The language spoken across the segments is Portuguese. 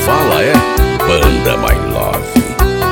fala é Banda My Love.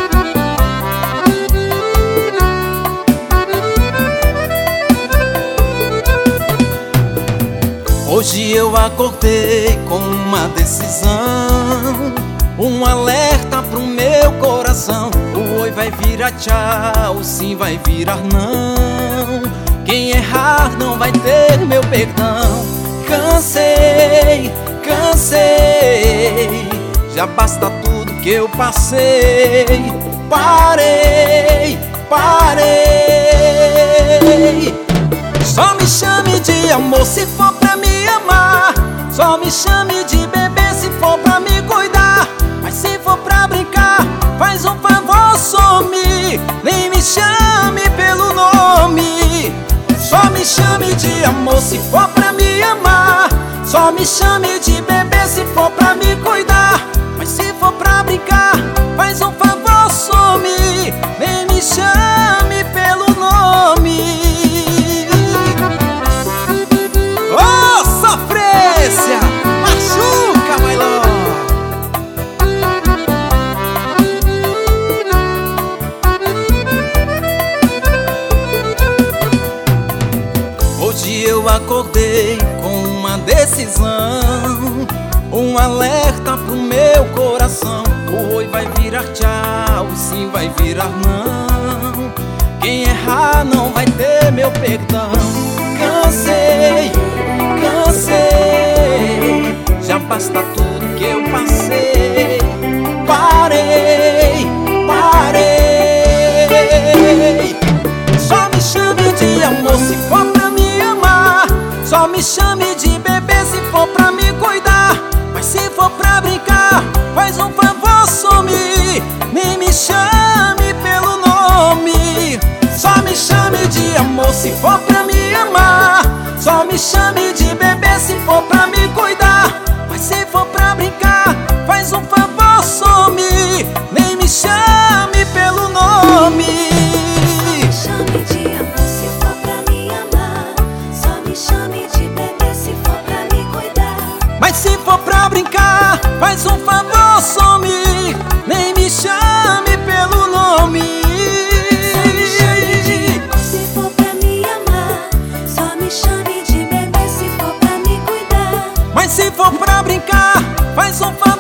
Hoje eu acordei com uma decisão, um alerta pro meu coração. O oi vai virar tchau, o sim vai virar não. Quem errar não vai ter meu perdão. Cansei, cansei, já basta tudo que eu passei. Parei, parei. Só me chame de amor se for pra me amar. Só me chame de bebê se for pra me cuidar. Mas se for pra brincar, faz um favor, some. Nem me chame pelo nome. Só me chame de amor se for pra me amar. Só me chame de bebê se for pra me cuidar. Mas se for pra brincar, faz um favor, some. Nem me chame pelo nome. Oh, sofrência! Machuca, my love! Hoje eu acordei com uma decisão, um alerta pro meu coração. O oi vai virar tchau, o sim vai virar não. Quem errar não vai ter meu perdão. Cansei, cansei, já basta tudo que eu passei. Parei, parei. Só me chame de amor se for pra me amar. Só me chame de bebê se for pra me cuidar. Mas se for pra brincar, faz um favor, some. Nem me chame pelo nome. Só me chame de amor se for pra me amar. Só me chame de bebê se for pra me cuidar. Mas se for pra brincar, faz um favor, some. Nem me chame pelo nome. Chame de amor se for pra me amar. Só me chame de bebê se for pra me cuidar. Mas se for pra brincar, faz um favor, some. Nem me chame pelo nome. Só me chame de amor se for pra me amar. Só me chame de bebê se for pra me cuidar. Mas se for pra brincar, faz um favor.